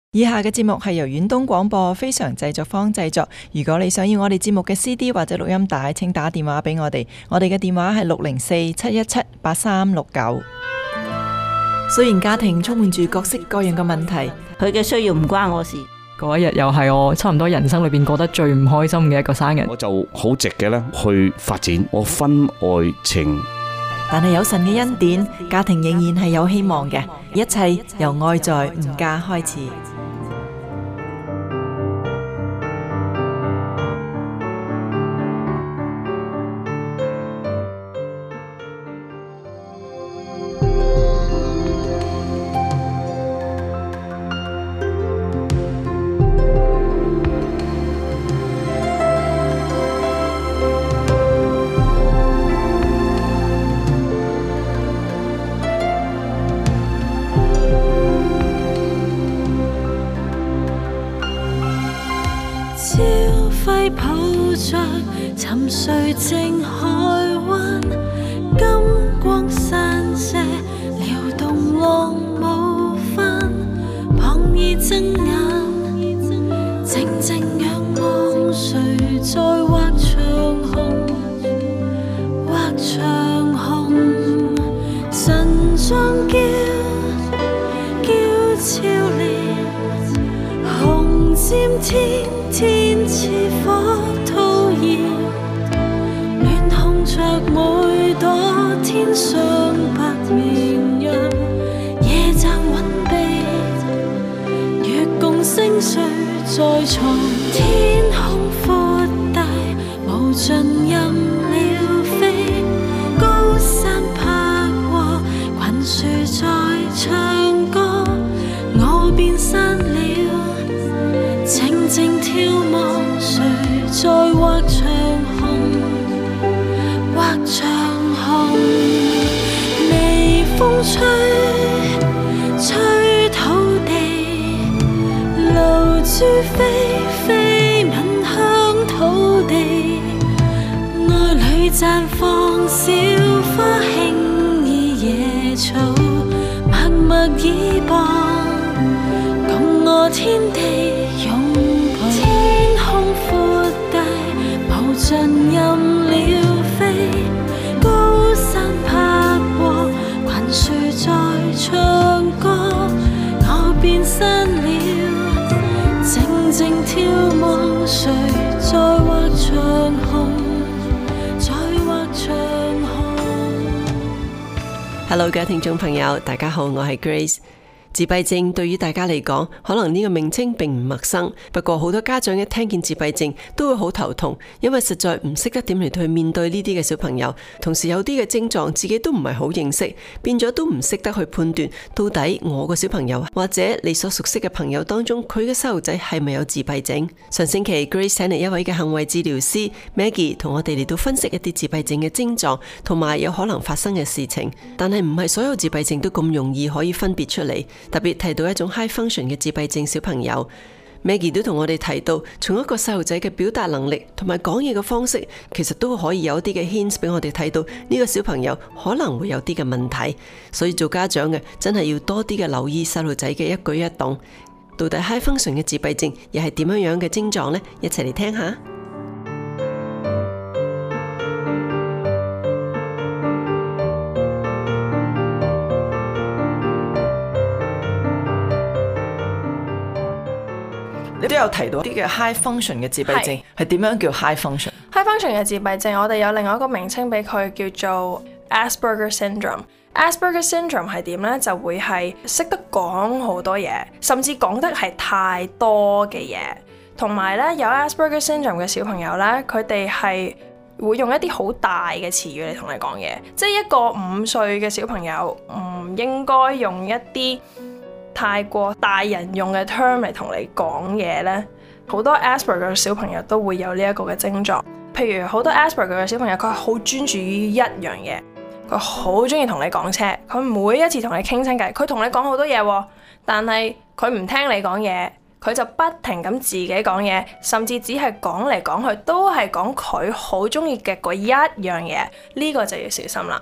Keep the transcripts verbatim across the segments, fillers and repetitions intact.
以下嘅節目係由遠東廣播非常製作坊製作。如果你想要我哋節目嘅 C D 或者錄音帶，請打電話俾我哋。我哋嘅電話係六零四七一七八三六九。雖然家庭充滿住各式各樣嘅問題， 佢嘅需要唔關我事。 嗰一日又係我差唔多人生裏邊過得最唔開心嘅一個生日。 我就好直嘅咧去發展我婚外情。 但係有神嘅恩典，家庭仍然係有希望嘅。一切由愛在吾家開始。 抱着沉睡正海灣，金光散射，撩動浪舞帆，旁倚睜眼，靜靜仰望誰在畫長虹，畫長虹，神裝嬌嬌俏臉，紅漸天天似火吐熱，戀紅着每朵天上白綿羊，夜驌韻臂，月共星誰在床，天空闊大無盡任鳥飛，高山拍和群樹在唱歌，我變山了，靜靜眺望誰在畫長虹，畫長虹，微風吹吹土地，露珠飛飛吻香土地，愛侶綻放小花輕倚野草，默默倚傍，共我天地天空闊大無盡任鳥飛，高山拍和群樹在唱歌，我變山了，靜靜眺望誰在畫長虹，在畫長虹。 Hello， 各位聽眾朋友，大家好，我係 Grace。自閉症對於大家嚟講，可能呢個名稱並唔陌生。不過好多家長一聽見自閉症都會好頭痛，因為實在唔識得點嚟去面對呢啲嘅小朋友。同時有啲嘅症狀自己都唔係好認識，變咗都唔識得去判斷到底我個小朋友或者你所熟悉嘅朋友當中，佢嘅細路仔係咪有自閉症？上星期 Grace 請嚟一位嘅行為治療師 Maggie 同我哋嚟到分析一啲自閉症嘅症狀同埋有可能發生嘅事情。但係唔係所有自閉症都咁容易可以分別出嚟。特別提到一種 high function 嘅自閉症小朋友 Maggie 都同我哋提到，從一個細路仔嘅表達能力同埋講嘢嘅方式，其實都可以有啲嘅 hints 俾我哋睇到呢個小朋友可能會有啲嘅問題。所以做家長嘅真係要多啲嘅留意細路仔嘅一舉一動。到底 high function 嘅自閉症又係點樣樣嘅症狀呢？一齊嚟聽下。 你都有提到啲嘅 high function 嘅自閉症係點樣叫 high function？high function 嘅自閉症，我哋有另外一個名稱俾佢，叫做 Asperger syndrome。Asperger syndrome 係點呢？就會係識得講好多嘢，甚至講得係太多嘅嘢。同埋咧，有 Asperger syndrome 嘅小朋友咧，佢哋係會用一啲好大嘅詞語嚟同你講嘢。即係一個五歲嘅小朋友唔應該用一啲太過大人用嘅 term 嚟同你講嘢呢。好多 Asperger 嘅小朋友都會有呢一個嘅症狀。譬如好多 Asperger 嘅小朋友，佢係好專注於一樣嘢，佢好中意同你講車，佢每一次同你傾親偈，佢同你講好多嘢，但係佢唔聽你講嘢，佢就不停咁自己講嘢，甚至只係講嚟講去都係講佢好中意嘅嗰一樣嘢，呢個就要小心啦。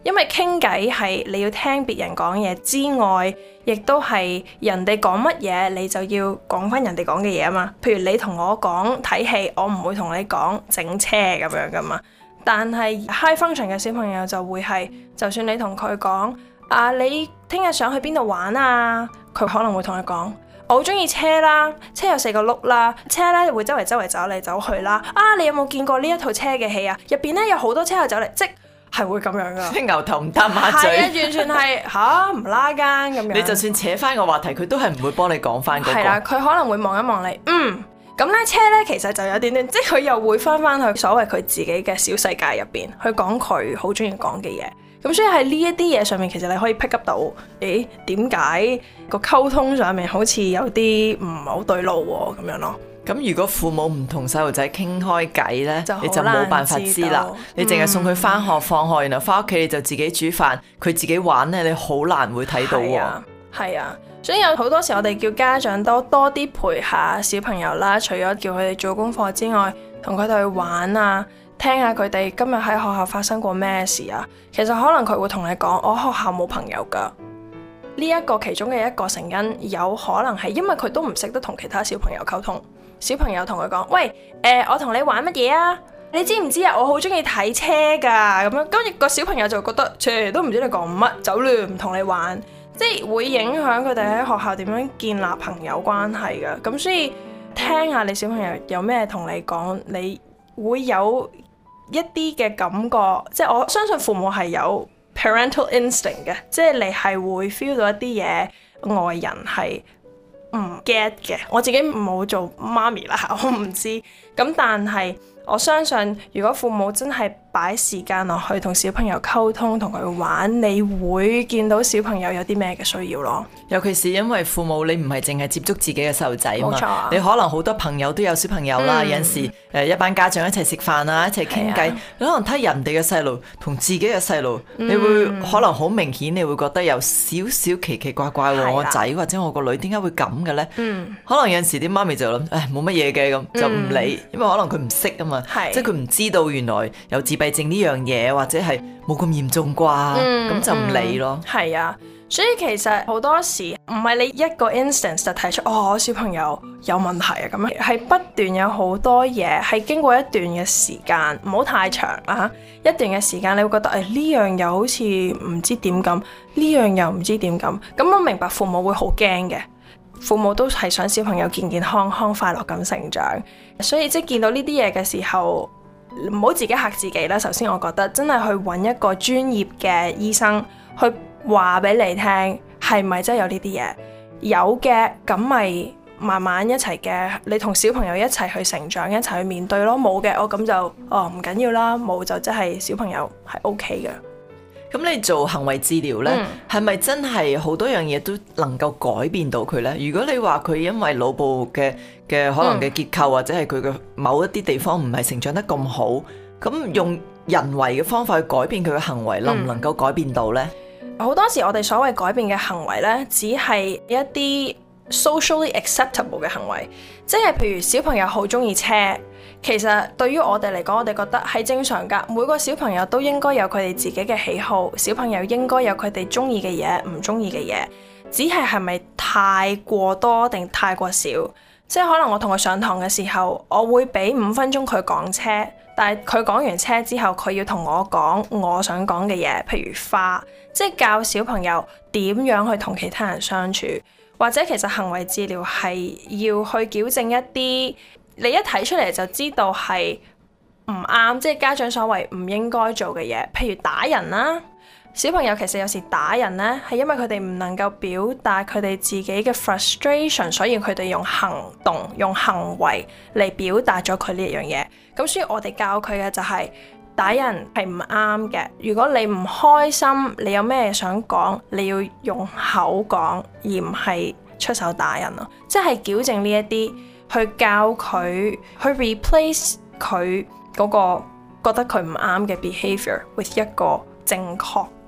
因為傾偈係你要聽別人講嘢之外，亦都係人哋講乜嘢你就要講翻人哋講嘅嘢啊嘛。譬如你同我講睇戲，我唔會同你講整車咁樣噶嘛。但係 high function 嘅小朋友就會係，就算你同佢講啊，你聽日想去邊度玩啊，佢可能會同你講，我好中意車啦，車有四個轆啦，車咧會周圍周圍走嚟走去啦。啊，你有冇見過呢一套車嘅戲啊？入邊咧有好多車又走嚟，即係會咁樣噶。 牛頭唔搭馬嘴， 係啊，完全係吓唔拉更咁樣。 你就算扯翻個話題，佢都係唔會幫你講翻嗰個。 係啦，佢可能會望一望你，嗯。咁咧車咧其實就有點點，即係佢又會翻翻去所謂佢自己嘅小世界入邊，去講佢好中意講嘅嘢。咁所以喺呢一啲嘢上面，其實你可以 pick up 到，誒點解個溝通上面好似有啲唔係好對路喎咁樣咯。 咁如果父母唔同細路仔傾開偈呢， 就你就冇辦法知啦。你淨係送佢翻學放學，然後翻屋企你就自己煮飯，佢自己玩呢，你好難會睇到喎。 係啊。所以有好多時我哋叫家長多多啲陪下小朋友啦，除咗叫佢哋做功課之外，同佢哋去玩啊，聽下佢哋今日喺學校發生過咩事啊。其實可能佢會同你講，我學校冇朋友㗎。呢一個其中嘅一個成因，有可能係因為佢都唔識得同其他小朋友溝通。小朋友同佢講，喂，誒、呃，我同你玩乜嘢啊？你知唔知啊？我好中意睇車㗎，咁樣，跟住個小朋友就覺得，切都唔知你講乜，走亂唔同你玩。即係會影響佢哋喺學校點樣建立朋友關係嘅，咁所以聽下你小朋友有咩同你講，你會有一啲嘅感覺，即係我相信父母係有 parental instinct 嘅，即係你係會 feel 到一啲嘢外人係唔 get 嘅。我自己冇做媽咪啦，我唔知，咁但係我相信如果父母真係擺時間落去同小朋友溝通，同佢玩，你會見到小朋友有啲咩嘅需要咯。 尤其是因為父母你唔係淨係接觸自己嘅細路仔嘛， 冇錯， 你可能好多朋友都有小朋友啦，嗯、有陣時誒一班家長一齊食飯啊，一齊傾偈，你可能睇人哋嘅細路同自己嘅細路，嗯、你會可能好明顯，你會覺得有少少奇奇怪怪喎，我仔或者我個女點解會咁嘅咧？嗯、可能有陣時啲媽咪就諗，誒冇乜嘢嘅咁，就唔理，因為可能佢唔識啊嘛，即係佢唔知道原來有自閉症呢樣嘢，或者係冇咁嚴重啩，咁、嗯、就唔理咯。 係啊。所以其實好多時唔係你一個 instance 就提出哦，小朋友有問題啊，咁樣係不斷有好多嘢係經過一段嘅時間，唔好太長啦，一段嘅時間你會覺得誒呢樣又好似唔知點咁，呢樣又唔知點咁。咁我明白父母會好驚嘅，父母都係想小朋友健健康康快樂咁成長，所以即係見到呢啲嘢嘅時候，唔好自己嚇自己啦。首先我覺得真係去揾一個專業嘅醫生去話俾你聽，係咪真係有呢啲嘢？有嘅，咁咪慢慢一齊嘅，你同小朋友一齊去成長，一齊去面對咯。冇嘅，我咁就哦唔緊要啦，冇就真係小朋友係 OK 嘅。 咁你做行為治療呢，係咪、嗯、真係好多樣嘢都能夠改變到佢呢？如果你話佢因為腦部嘅嘅可能嘅結構、嗯、或者係佢嘅某一啲地方唔係成長得咁好，咁用人為嘅方法去改變佢嘅行為，能唔能夠改變到呢？ 好多時我哋所謂改變嘅行為呢，只係一啲 socially acceptable 嘅行為，即係譬如小朋友好中意車，其實對於我哋嚟講，我哋覺得係正常㗎。每個小朋友都應該有佢哋自己嘅喜好，小朋友應該有佢哋中意嘅嘢，唔中意嘅嘢，只係係咪太過多定太過少？即係可能我同佢上堂嘅時候，我會俾五分鐘佢講車，但係佢講完車之後，佢要同我講我想講嘅嘢，譬如花，即係教小朋友點樣去同其他人相處，或者其實行為治療係要去矯正一啲你一睇出嚟就知道係唔啱，即係家長所謂唔應該做嘅嘢，譬如打人啦。小朋友其實有時打人呢，係因為佢哋唔能夠表達佢哋自己嘅 frustration， 所以佢哋用行動、用行為嚟表達咗佢呢一樣嘢。咁所以我哋教佢嘅就係、是、打人係唔啱嘅。如果你唔開心，你有咩想講，你要用口講，而唔係出手打人咯。即係矯正呢一啲，去教佢去 replace 佢嗰個覺得佢唔啱嘅 behavior with 一個正確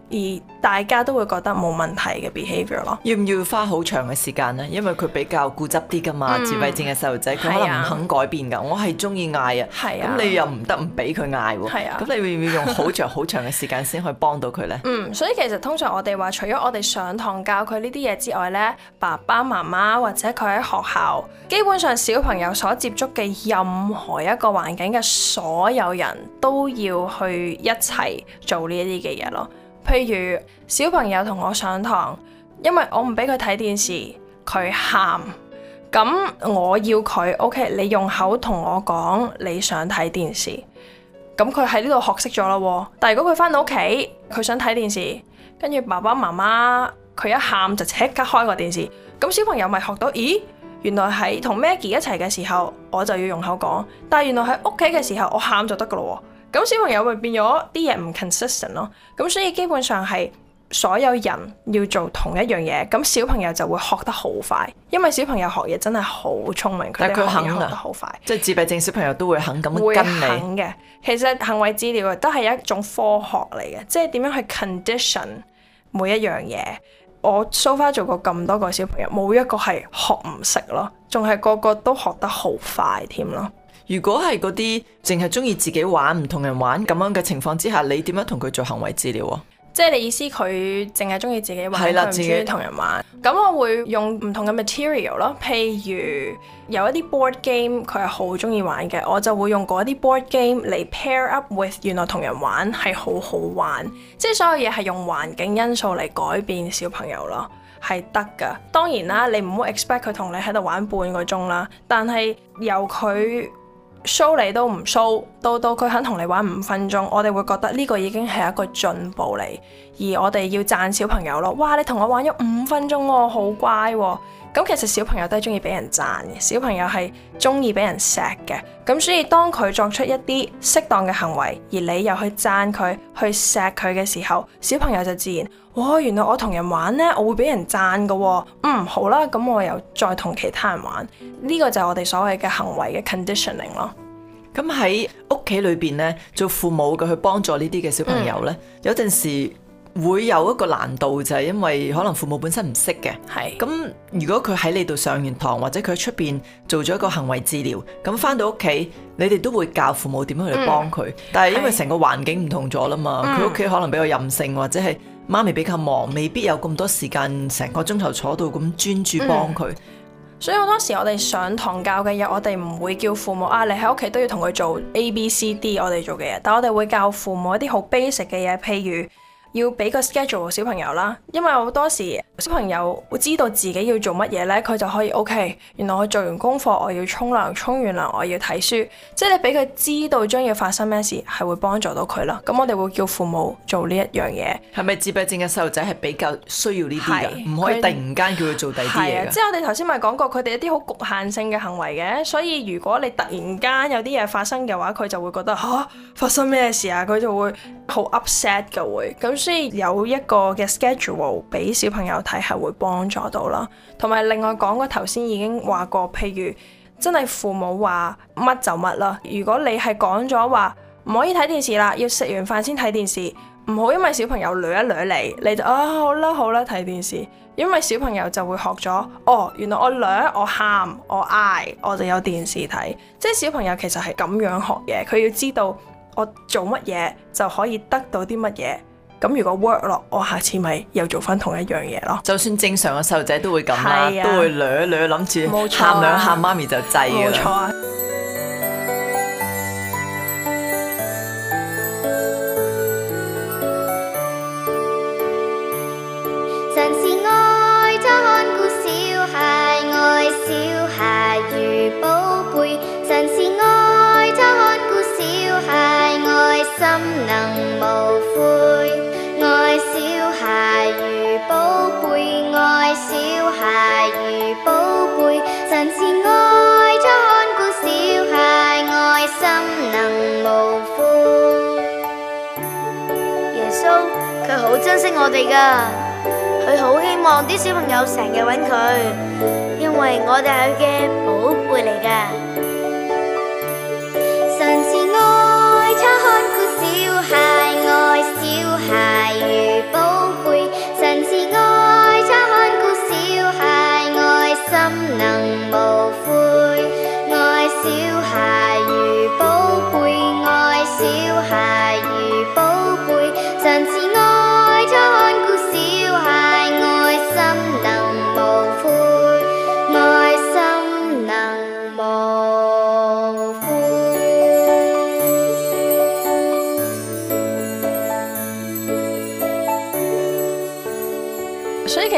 而大家都會覺得冇問題嘅 behaviour 咯。 要唔要花好長嘅時間呢？因為佢比較固執啲噶嘛，自閉症嘅細路仔佢可能唔肯改變㗎。我係中意嗌啊，咁你又唔得唔俾佢嗌喎，咁你會唔會用好長好長嘅時間先可以幫到佢呢？ 嗯，所以其實通常我哋話，除咗我哋上堂教佢呢啲嘢之外呢，爸爸媽媽或者佢喺學校，基本上小朋友所接觸嘅任何一個環境嘅所有人都要去一齊做呢一啲嘅嘢咯。譬如小朋友同我上堂，因為我唔俾佢睇電視，佢喊，咁我要佢 OK， 你用口同我講你想睇電視，咁佢喺呢度學識咗啦。但係如果佢返到屋企，佢想睇電視，跟住爸爸媽媽佢一喊就即刻開個電視，咁小朋友咪學到，咦，原來係同 Maggie 一齊嘅時候，我就要用口講，但係原來喺屋企嘅時候，我喊就得噶咯。咁小朋友咪變咗啲嘢唔 consistent 咯，咁所以基本上係所有人要做同一樣嘢，咁小朋友就會學得好快，因為小朋友學嘢真係好聰明，佢哋學嘢學得好快， 即係自閉症小朋友都會肯咁跟你。 會肯嘅。其實行為治療都係一種科學嚟嘅，即係點樣去 condition 每一樣嘢。我 so far 做過咁多個小朋友，冇一個係學唔識咯，仲係個個都學得好快添咯。 如果係嗰啲淨係中意自己玩，唔同人玩咁樣嘅情況之下，你點樣同佢做行為治療啊？ 即係你意思佢淨係中意自己玩，佢唔中意同人玩。咁我會用唔同嘅 material 咯，譬如有一啲 board game 佢係好中意玩嘅，我就會用嗰啲 board game 嚟 pair up with 原來同人玩係好好玩。即係所有嘢係用環境因素嚟改變小朋友咯，係得㗎。當然啦，你唔好 expect 佢同你喺度玩半個鐘啦，但係由佢show 你都唔 show，到到佢肯同你玩五分鐘，我哋會覺得呢個已經係一個進步嚟，而我哋要讚小朋友咯。哇，你同我玩咗五分鐘喎，好乖喎。咁其實小朋友都係中意俾人讚嘅，小朋友係中意俾人錫嘅。咁所以當佢作出一啲適當嘅行為，而你又去讚佢、去錫佢嘅時候，小朋友就自然，哇，原來我同人玩呢，我會俾人讚㗎喎。嗯，好啦，咁我又再同其他人玩。呢個就係我哋所謂嘅行為嘅 conditioning 咯。 咁喺屋企裏邊呢，做父母嘅去幫助呢啲嘅小朋友呢，嗯、有陣時會有一個難度，就係因為可能父母本身唔識嘅。係。咁如果佢喺你度上完堂，或者佢喺出邊做咗一個行為治療，咁翻到屋企，你哋都會教父母點樣去幫佢。嗯、但係因為成個環境唔同咗啦嘛，佢屋企可能比較任性，或者係媽咪比較忙，未必有咁多時間成個鐘頭坐到咁專注幫佢。嗯所以好多時我哋上堂教嘅嘢，我哋唔會叫父母啊，你喺屋企都要同佢做 A B C D 我哋做嘅嘢，但我哋會教父母一啲好 basic 嘅嘢，譬如要俾個 schedule 小朋友啦，因為好多時小朋友會知道自己要做乜嘢呢，佢就可以 OK， 原來我做完功課我要沖涼，沖完涼我要睇書，即係你俾佢知道將要發生咩事，係會幫助到佢啦。咁我哋會叫父母做呢一樣嘢。 係咪自閉症嘅細路仔係比較需要呢啲㗎？唔可以突然間叫佢做第啲嘢㗎。 即係我哋頭先咪講過，佢哋一啲好局限性嘅行為嘅，所以如果你突然間有啲嘢發生嘅話，佢就會覺得嚇、啊、發生咩事啊？佢就會好 upset 嘅會咁。所以有一個嘅 schedule 俾小朋友睇係會幫助到啦，同埋另外講過頭先已經話過，譬如真係父母話乜就乜啦。如果你係講咗話唔可以睇電視啦，要食完飯先睇電視，唔好因為小朋友掠一掠嚟，你就啊好啦好啦睇電視，因為小朋友就會學咗哦，原來我掠我喊我嗌我就有電視睇，即係小朋友其實係咁樣學嘢，佢要知道我做乜嘢就可以得到啲乜嘢。咁如果 work 落，我下次咪又做翻同一樣嘢咯。 就算正常嘅細路仔都會咁啦，啊、都會掠掠諗住喊兩喊媽咪就制㗎啦。冇錯啊。 神是愛，他看顧小孩，愛小孩如寶貝。神是愛，他看顧小孩，愛心能無悔。愛小孩如寶貝，愛小孩如寶貝。神是愛，他看顧小孩，愛心能無悔。耶穌佢好珍惜我哋㗎，佢好希望啲小朋友成日揾佢，因為我哋係佢嘅寶貝嚟㗎。神是愛，他看顧小孩，愛小孩如寶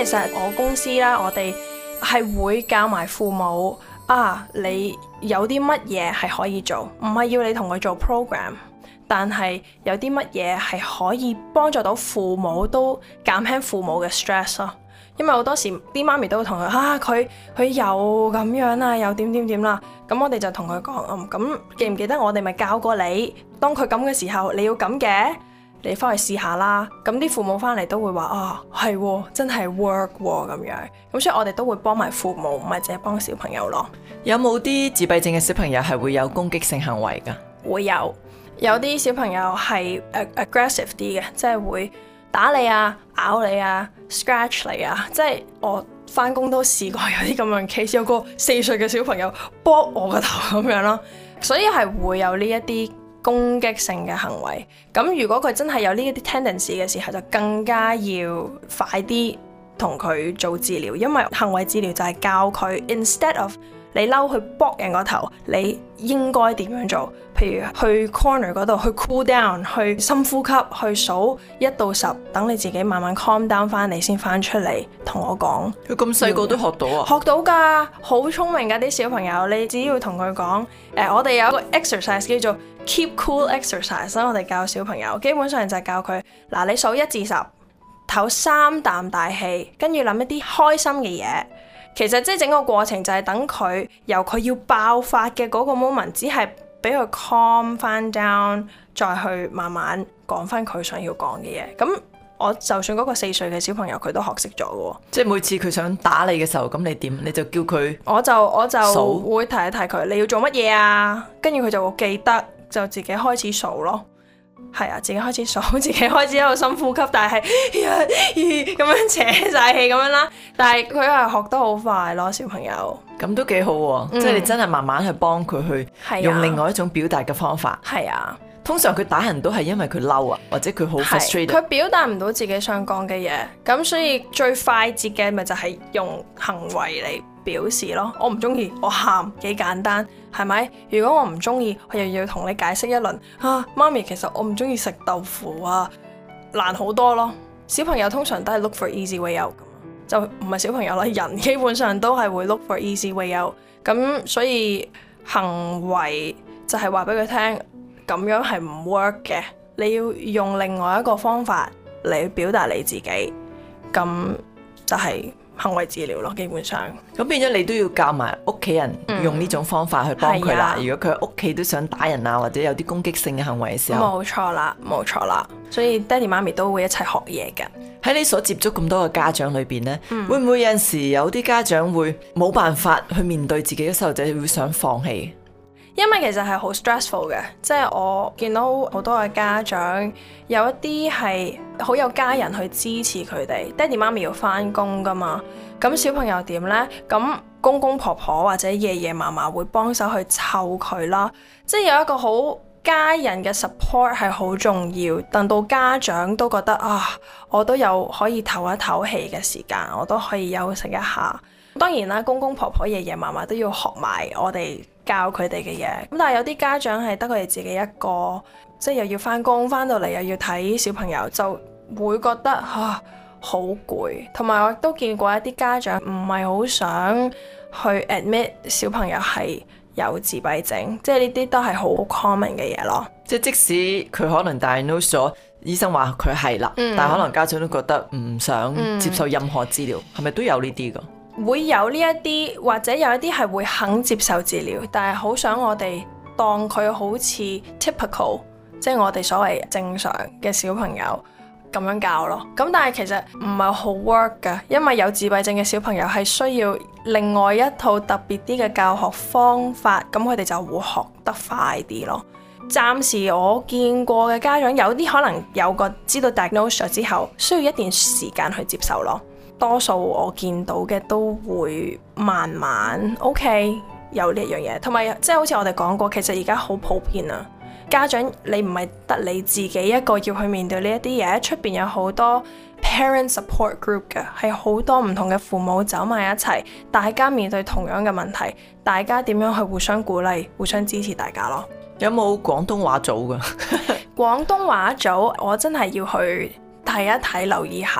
實我公司啦，我哋係會教埋父母啊，你有啲乜嘢係可以做，唔係要你同佢做 program， 但係有啲乜嘢係可以幫助到父母，都減輕父母嘅 stress 咯。因為好多時啲媽咪都會同佢啊，佢佢又咁樣啊，又點點點啦。咁我哋就同佢講，嗯，咁記唔記得我哋咪教過你，當佢咁嘅時候，你要咁嘅，你翻去試下啦。咁啲父母翻嚟都會話啊，係喎，真係 work 喎咁樣。咁所以我哋都會幫埋父母，唔係淨係幫小朋友咯。 有冇啲自閉症嘅小朋友係會有攻擊性行為㗎？ 會有，有啲小朋友係 aggressive 啲嘅，即係會打你啊、咬你啊、scratch 你啊，即係我翻工都試過有啲咁樣 case，有個四歲嘅小朋友剝我個頭咁樣咯，所以係會有呢一啲攻擊性嘅行為。咁如果佢真係有呢一啲 tendency 嘅時候，就更加要快啲同佢做治療，因為行為治療就係教佢 instead of 你嬲去剝人個頭，你應該點樣做？譬如去 corner 嗰度去 cool down， 去深呼吸，去數一到十，等你自己慢慢 calm down 翻嚟先翻出嚟同我講。 佢咁細個都學到啊？ 學到㗎，好聰明㗎啲小朋友。你只要同佢講，誒、呃，我哋有一個 exercise 叫做 keep cool exercise， 我哋教小朋友，基本上就係教佢嗱，你數一至十，唞三啖大氣，跟住諗一啲開心嘅嘢。其實即係整個過程就係等佢由佢要爆發嘅嗰個 moment， 只係俾佢 calm 翻 down， 再去慢慢講翻佢想要講嘅嘢。咁我就算嗰個四歲嘅小朋友，佢都學識咗嘅喎。 即係每次佢想打你嘅時候，咁你點？你就叫佢， 我就我就數會提一提佢，你要做乜嘢啊？跟住佢就會記得，就自己開始數咯。係啊，自己開始數，自己開始喺度深呼吸，但係咁樣扯晒氣咁樣啦。但係佢係學得好快咯，小朋友。 咁都幾好喎，嗯、即係你真係慢慢去幫佢去用另外一種表達嘅方法。 係啊， 通常佢打人都係因為佢嬲啊，或者佢好 frustrated。 佢表達唔到自己想講嘅嘢，咁所以最快捷嘅咪就係用行為嚟表示咯。我唔中意，我喊，幾簡單，係咪？如果我唔中意，我又要同你解釋一輪啊，媽咪其實我唔中意食豆腐啊，難好多咯。小朋友通常都係 look for easy way out，就唔係小朋友啦，人基本上都係會 look for easy way out。咁所以行為就係話俾佢聽，咁樣係唔 work 嘅，你要用另外一個方法嚟表達你自己，咁就係行為治療咯，基本上。 咁變咗你都要教埋屋企人用呢種方法去幫佢啦。 嗯、 如果佢喺屋企都想打人啊，或者有啲攻擊性嘅行為嘅時候， 冇錯啦，冇錯啦。所以爹哋媽咪都會一齊學嘢嘅。 喺你所接觸咁多嘅家長裏邊呢， 嗯、 會唔會有陣時有啲家長會冇辦法去面對自己嘅細路仔，會想放棄？ 因為其實係好 stressful 嘅，即係我見到好多嘅家長，有一啲係好有家人去支持佢哋，爹哋媽咪要返工㗎嘛，咁小朋友點呢？咁公公婆婆或者爺爺嫲嫲會幫手去湊佢啦，即係有一個好家人嘅 support 係好重要，等到家長都覺得啊，我都有可以唞一唞氣嘅時間，我都可以休息一下。當然啦，公公婆婆、爺爺嫲嫲都要學埋我哋教佢哋嘅嘢。咁但係有啲家長係得佢哋自己一個，即係又要返工，返到嚟又要睇小朋友，就會覺得啊好攰。同埋我都見過一啲家長唔係好想去 admit 小朋友係有自閉症，即係呢啲都係好 common 嘅嘢咯。 即係即使佢可能 diagnose 咗，醫生話佢係啦，嗯、但係可能家長都覺得唔想接受任何治療，係咪、嗯、都有呢啲㗎？ 會有呢一啲，或者有一啲係會肯接受治療，但係好想我哋當佢好似 typical， 即係我哋所謂正常嘅小朋友咁樣教咯。咁但係其實唔係好 work 㗎，因為有自閉症嘅小朋友係需要另外一套特別啲嘅教學方法，咁佢哋就會學得快啲咯。暫時我見過嘅家長，有啲可能有個知道 diagnosis 之後，需要一段時間去接受咯。多數我見到嘅都會慢慢 OK 有呢一樣嘢，同埋即係好似我哋講過，其實而家好普遍啊。家長你唔係得你自己一個要去面對呢一啲嘢，出邊有好多 parent support group 嘅，係好多唔同嘅父母走埋一齊，大家面對同樣嘅問題，大家點樣去互相鼓勵、互相支持大家咯。 有冇廣東話組㗎？ 廣東話組我真係要去睇一睇、留意下。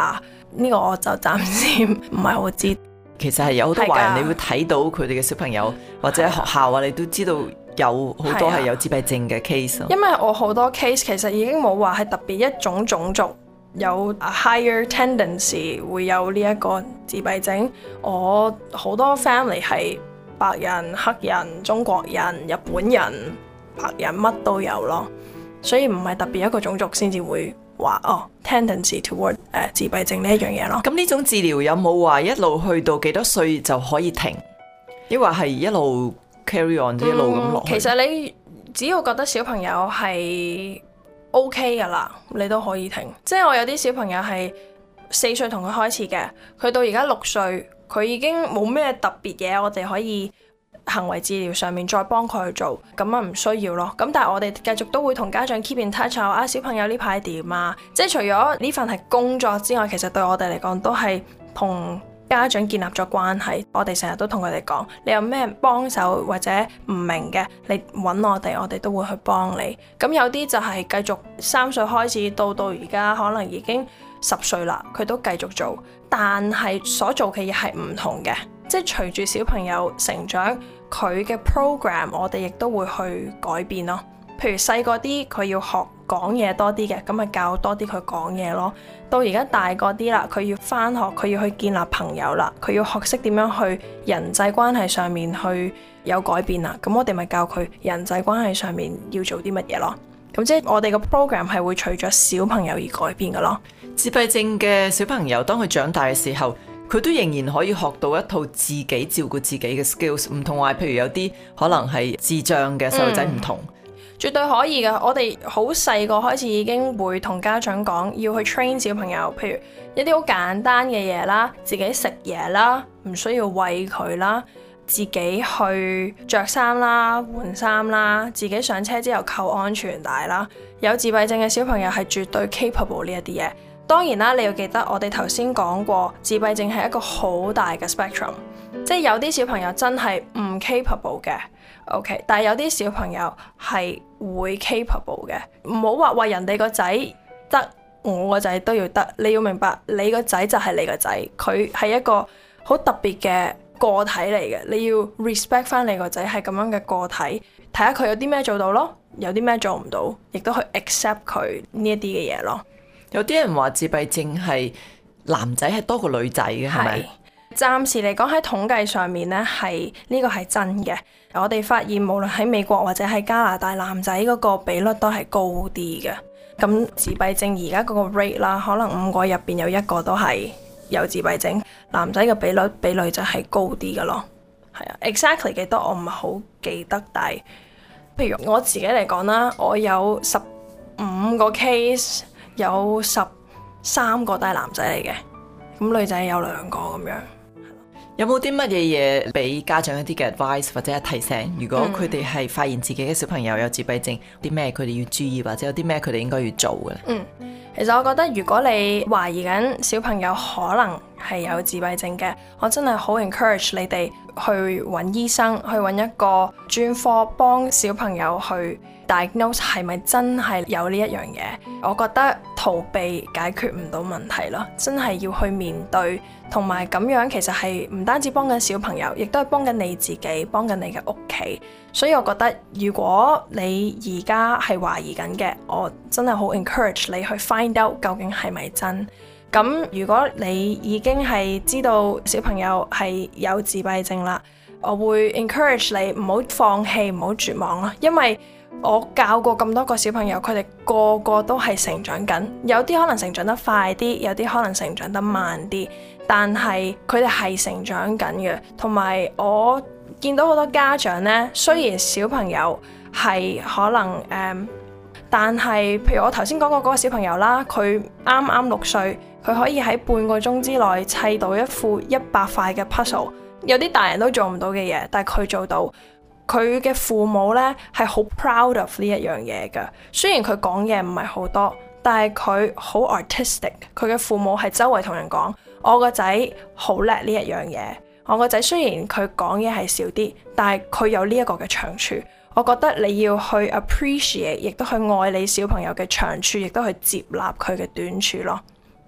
呢個我就暫時唔係好知。 其實係有好多華人， 係㗎你會睇到佢哋嘅小朋友或者喺學校啊，你都知道有好多係有自閉症嘅 case 咯。 因為我好多 case 其實已經冇話係特別一種種族有 higher tendency 會有呢一個自閉症，我好多 family 係白人、黑人、中國人、日本人、白人乜都有咯，所以唔係特別一個種族先至會話哦 tendency toward 誒、呃、自閉症呢一樣嘢咯。 咁呢種治療有冇話一路去到幾多歲就可以停，抑或係一路 carry on 一路咁落去？ 其實你只要覺得小朋友係 OK 噶啦，你都可以停。即係我有啲小朋友係四歲同佢開始嘅，佢到而家六歲，佢已經冇咩特別嘢，我哋可以行為治療上面再幫佢去做，咁啊唔需要咯。咁但係我哋繼續都會同家長 keep in touch 啊，小朋友呢排點啊？即係除咗呢份係工作之外，其實對我哋嚟講都係同家長建立咗關係。我哋成日都同佢哋講，你有咩幫手或者唔明嘅，你揾我哋，我哋都會去幫你。咁有啲就係繼續三歲開始到到而家，可能已經十歲啦，佢都繼續做，但係所做嘅嘢係唔同嘅。即係隨住小朋友成長，佢嘅 program 我哋亦都會去改變咯。譬如細個啲佢要學講嘢多啲嘅，咁咪教多啲佢講嘢咯。到而家大個啲啦，佢要返學，佢要去建立朋友啦，佢要學識點樣去人際關係上面去有改變啦。咁我哋咪教佢人際關係上面要做啲乜嘢咯。咁即係我哋個 program 係會隨着小朋友而改變嘅咯。 自閉症嘅小朋友當佢長大嘅時候，佢都仍然可以學到一套自己照顧自己嘅 skills， 唔同話譬如有啲可能係智障嘅細路仔唔同。 嗯，絕對可以㗎。我哋好細個開始已經會同家長講，要去 train 小朋友，譬如一啲好簡單嘅嘢啦，自己食嘢啦，唔需要餵佢啦，自己去着衫啦、換衫啦，自己上車之後扣安全帶啦。有自閉症嘅小朋友係絕對 capable 呢一啲嘢。當然啦，你要記得我哋頭先講過，自閉症係一個好大嘅 spectrum， 即係有啲小朋友真係唔 capable 嘅 ，OK， 但係有啲小朋友係會 capable 嘅。唔好話為人哋個仔得，我個仔都要得。你要明白，你個仔就係你個仔，佢係一個好特別嘅個體嚟嘅。你要 respect 翻你個仔係咁樣嘅個體，睇下佢有啲咩做到咯，有啲咩做唔到，亦都去 accept 佢呢一啲嘅嘢咯。 有啲人話自閉症係男仔係多過女仔嘅，係咪？ 暫時嚟講喺統計上面呢，係呢個係真嘅。我哋發現無論喺美國或者喺加拿大，男仔嗰個比率都係高啲嘅。咁自閉症而家嗰個 rate 啦，可能五個入邊有一個都係有自閉症，男仔嘅比率比率就係高啲嘅咯。係啊 ，exactly 幾多我唔係好記得，但係譬如我自己嚟講啦，我有十五個 case。有十三個都係男仔嚟嘅，咁女仔有兩個咁樣。 有冇啲乜嘢嘢俾家長一啲嘅 advice 或者係提醒？如果佢哋係發現自己嘅小朋友有自閉症，啲咩佢哋要注意，或者有啲咩佢哋應該要做嘅咧？ 嗯，其實我覺得如果你懷疑緊小朋友可能係有自閉症嘅，我真係好 encourage 你哋去揾醫生，去揾一個專科幫小朋友去diagnose 係咪真係有呢一樣嘢。我覺得逃避解決唔到問題咯，真係要去面對，同埋咁樣其實係唔單止幫緊小朋友，亦都係幫緊你自己，幫緊你嘅屋企。所以我覺得如果你而家係懷疑緊嘅，我真係好 encourage 你去 find out 究竟係咪真。咁如果你已經係知道小朋友係有自閉症啦，我會 encourage 你唔好放棄，唔好絕望咯，因為我教過咁多個小朋友，佢哋個個都係成長緊，有啲可能成長得快啲，有啲可能成長得慢啲，但係佢哋係成長緊嘅。同埋我見到好多家長呢，雖然小朋友係可能誒、嗯，但係譬如我頭先講過嗰個小朋友啦，佢啱啱六歲，佢可以喺半個鐘之內砌到一副一百塊嘅 puzzle， 有啲大人都做唔到嘅嘢，但係佢做到。佢嘅父母呢係好 proud of 呢一樣嘢㗎，雖然佢講嘢唔係好多，但係佢好 artistic。佢嘅父母係周圍同人講：我個仔好叻呢一樣嘢。我個仔雖然佢講嘢係少啲，但係佢有呢一個嘅長處。我覺得你要去 appreciate，亦都去愛你小朋友嘅長處，亦都去接納佢嘅短處咯。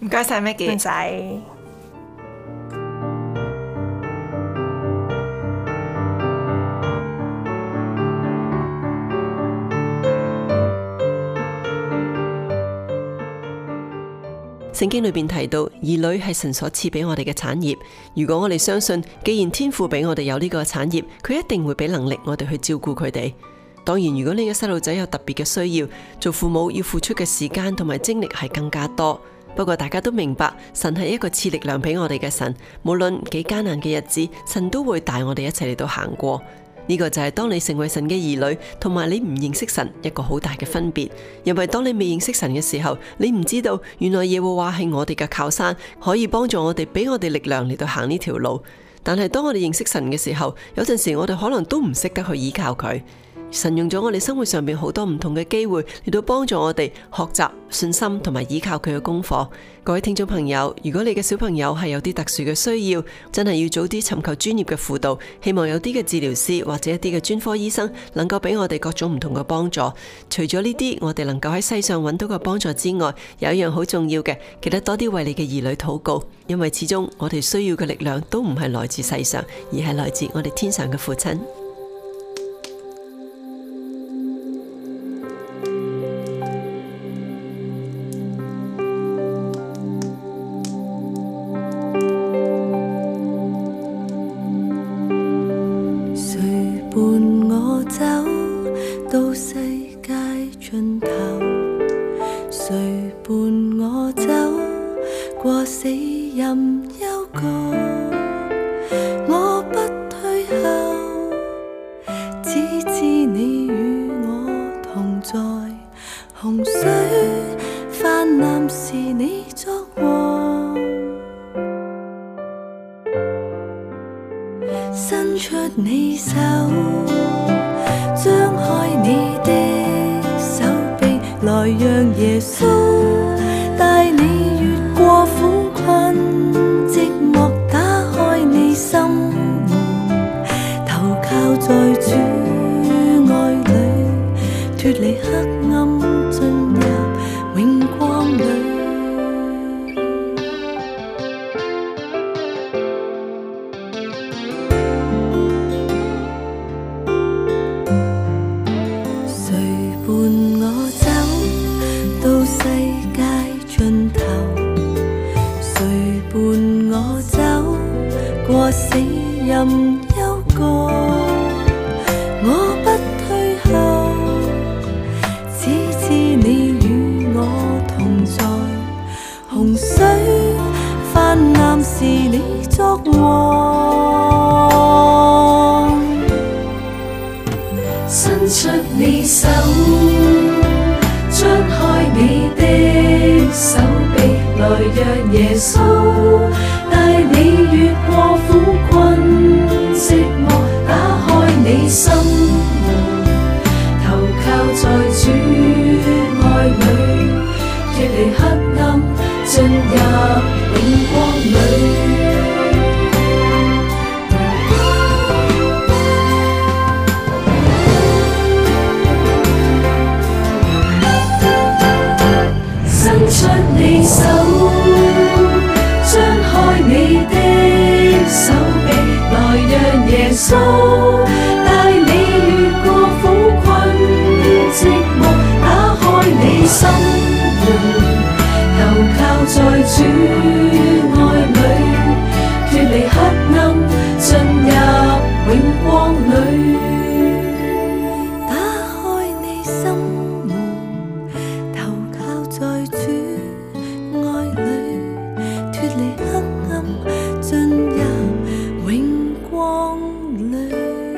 唔該晒 Maggie。 唔使。 聖經裏邊提到，兒女係神所賜俾我哋嘅產業。如果我哋相信，既然天父俾我哋有呢個產業，佢一定會俾能力我哋去照顧佢哋。當然，如果你嘅細路仔有特別嘅需要，做父母要付出嘅時間同埋精力係更加多。不過大家都明白，神係一個賜力量俾我哋嘅神，無論幾艱難嘅日子，神都會帶我哋一齊嚟到行過。呢個就係當你成為神嘅兒女，同埋你唔認識神一個好大嘅分別。因為當你未認識神嘅時候，你唔知道原來耶和華係我哋嘅靠山，可以幫助我哋，俾我哋力量嚟到行呢條路。但係當我哋認識神嘅時候，有陣時我哋可能都唔識得去依靠佢。神用咗我哋生活上面好多唔同嘅機會嚟到幫助我哋學習信心同埋依靠佢嘅功課。各位聽眾朋友，如果你嘅小朋友係有啲特殊嘅需要，真係要早啲尋求專業嘅輔導，希望有啲嘅治療師或者一啲嘅專科醫生能夠俾我哋各種唔同嘅幫助。除咗呢啲我哋能夠喺世上揾到嘅幫助之外，有一樣好重要嘅，記得多啲為你嘅兒女禱告，因為始終我哋需要嘅力量都唔係來自世上，而係來自我哋天上嘅父親。 伸出你手，張開你的手臂，來讓耶穌帶你越過苦困寂寞，打開你心門，投靠在主愛裏，脫離黑暗，進入永光裏。死任幽谷，我不退後，只知你與我同在。洪水泛濫時，你作王。伸出你手，張開你的手臂，來讓耶穌帶你越過苦困寂寞，打開你心門，投靠在主愛裏，脫離黑暗，進入永光裏。伸出你手，張開你的手臂，來讓耶穌帶你越過苦困寂寞，打開你心門，投靠在主愛裏，脫離黑暗，進入永光裏。打開你心門，投靠在主愛裏，脫離黑暗，進入永光裏。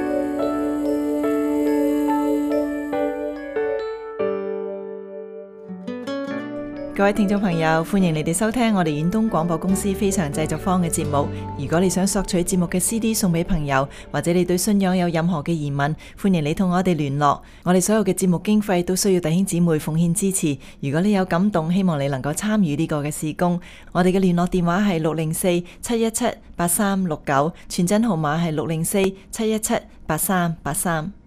各位聽眾朋友，歡迎你哋收聽我哋遠東廣播公司非常製作坊嘅節目。如果你想索取節目嘅 C D 送俾朋友，或者你對信仰有任何嘅疑問，歡迎你同我哋聯絡。我哋所有嘅節目經費都需要弟兄姊妹奉獻支持。如果你有感動，希望你能夠參與呢個嘅事工。我哋嘅聯絡電話係六零四七一七八三六九，傳真號碼係六零四七一七八三八三。